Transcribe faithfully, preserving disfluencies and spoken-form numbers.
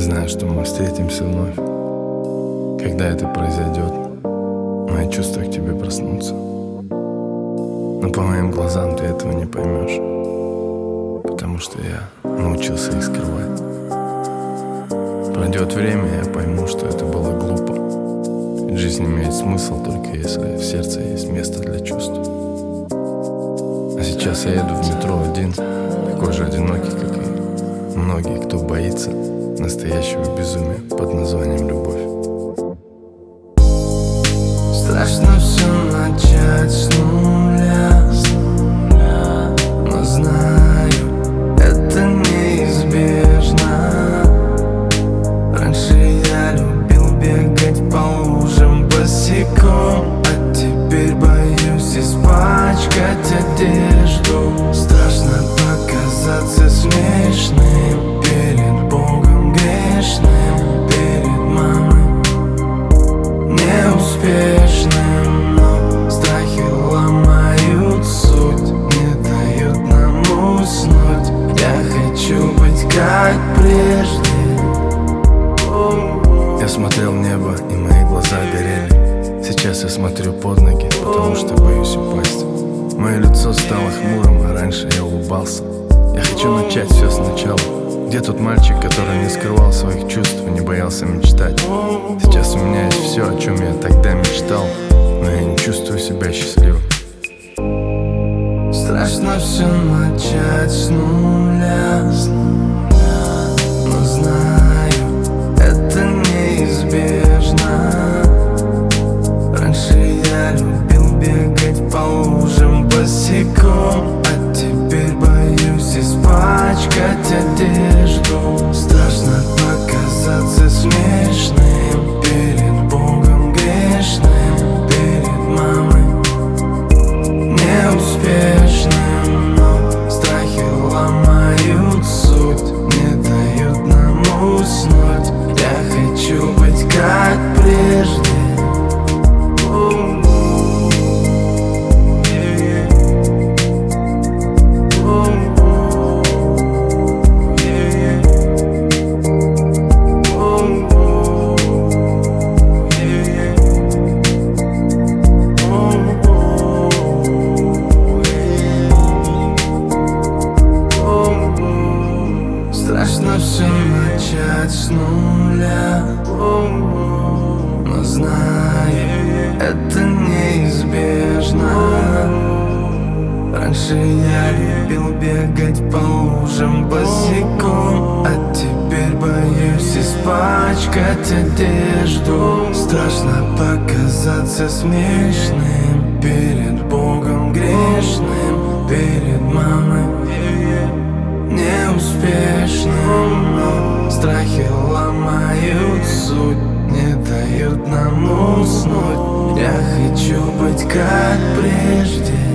знаю, что мы встретимся вновь. Когда это произойдет, мои чувства к тебе проснутся. Но по моим глазам ты этого не поймешь, потому что я научился их скрывать. Пройдет время, и я пойму, что это было глупо. Ведь жизнь имеет смысл только если в сердце есть место для чувств. А сейчас я еду в метро один, такой же одинокий, как и многие, кто боится настоящего безумия под названием любовь. Страшно все начать с нуля, но знаю, это неизбежно. Раньше я любил бегать по лужам босиком, а теперь боюсь испачкать одежду. Страшно показаться смешным перед Богом грешным, перед мамой неуспешным. Но страхи ломают суть, не дают нам уснуть. Я хочу быть как прежде. Я смотрел в небо, и мои глаза горели. Сейчас я смотрю под ноги, потому что боюсь упасть. Мое лицо стало хмурым, а раньше я улыбался. Я хочу начать все сначала. Где тот мальчик, который не скрывал своих чувств и не боялся мечтать? Сейчас у меня есть все, о чем я тогда мечтал, но я не чувствую себя счастливым. Страшно все начать с нуля, но знаю, это неизбежно. Раньше я любил бегать по лужам босиком, а теперь боюсь испачкать одежду. Страшно показаться смешным перед Богом грешным, перед мамой неуспешным. Но страхи ломают суть, не дают нам уснуть. Я хочу быть как прежде. Страшно все начать с нуля, но знаю, это неизбежно. Раньше я любил бегать по лужам босиком, а теперь боюсь испачкать одежду. Страшно показаться смешным перед Богом грешным, перед мамой неуспешным. Но страхи ломают суть, не дают нам уснуть. Я хочу быть как прежде.